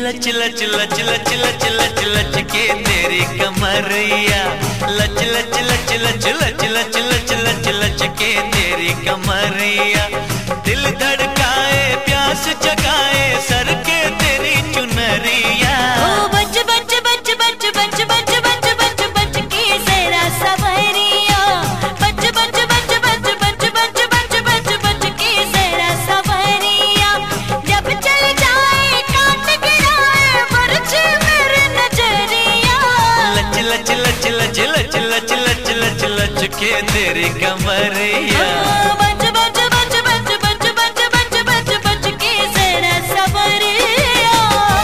लच लच लच लच लच लच लच के तेरी कमरिया, लच लच लच लच लच लच लच लच लच के तेरी कमरिया। दिल धड़काए प्यास जगाए सर के तेरी चुनरिया। ओ बच बच बच बच बच बच बच बच बच की जरा सवरिया, बच बच बच बच बच बच बच बच बच की जरा सवरिया। जब चल जाए काट गिराए बरछे मेरे नजरिया। लच लच लच लच लच लच लच लच लच के तेरी कमरिया। बच बच बच बच बच बच बच बच बच की जरा सवरिया।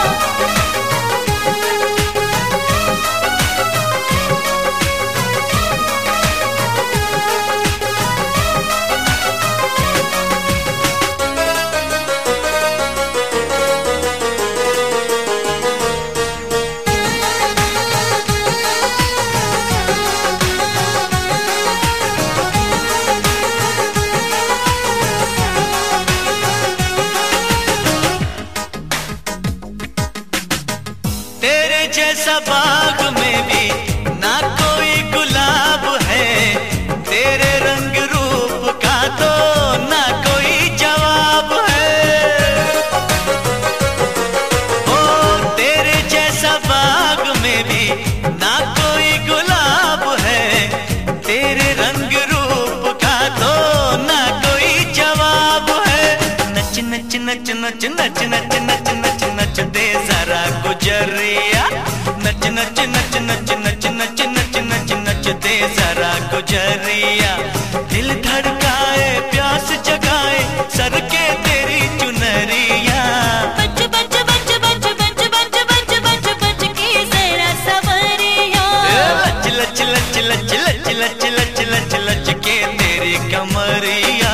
तेरे जैसा बाग में भी ना कोई गुलाब है, तेरे रंग रूप का तो ना कोई जवाब है। ओ तेरे जैसा बाग में भी ना कोई गुलाब है, तेरे रंग रूप का तो ना कोई जवाब है। नच नच नच नच नच नच नच नच नच दे जरा गुजरिया, नच नच नच नच नच नच नच नच नच दे जरा गुजरिया। दिल धड़काए प्यास जगाए सर के तेरी चुनरिया। बच बच बच बच बच बच बच बच बच की जरा सवरिया। लच लच लच लच लच लच लच लच लच के तेरी कमरिया।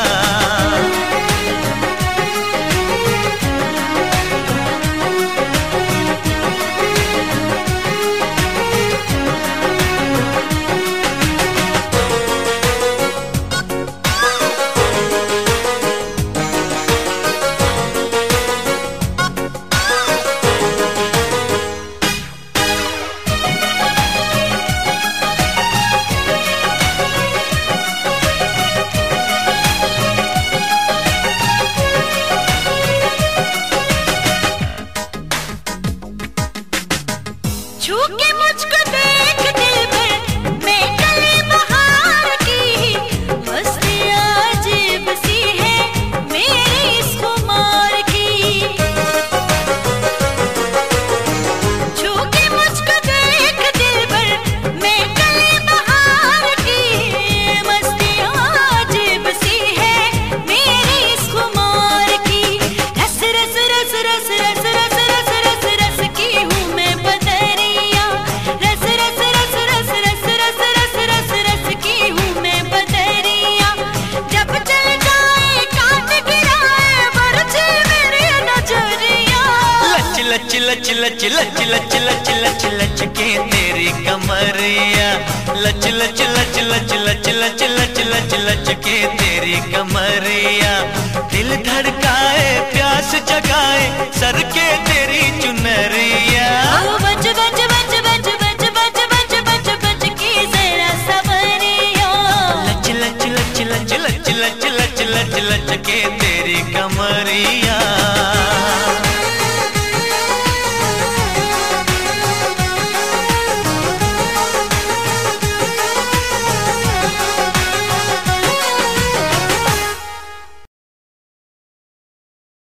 छू के मुझको देख दिल में मैं कली बहार की, मस्ती अजीब सी है मेरी इस खुमार की। छू के मुझको देख दिल में मैं कली बहार की, मस्ती अजीब सी है मेरी इस खुमार की। रस रस रस रस रस रस रस रस रस की हूँ मैं बदरिया, रस रस रस रस रस रस रस रस रस की हूँ मैं बदरिया। जब चल जाए काट गिराए बरछे मेरे नजरिया। लच लच लच लच लच लच लच लच लच के तेरी कमरिया, लच लच लच लच लच लच लच लच लच के तेरी कमरिया। दिल धड़काए प्यास जगाए सर के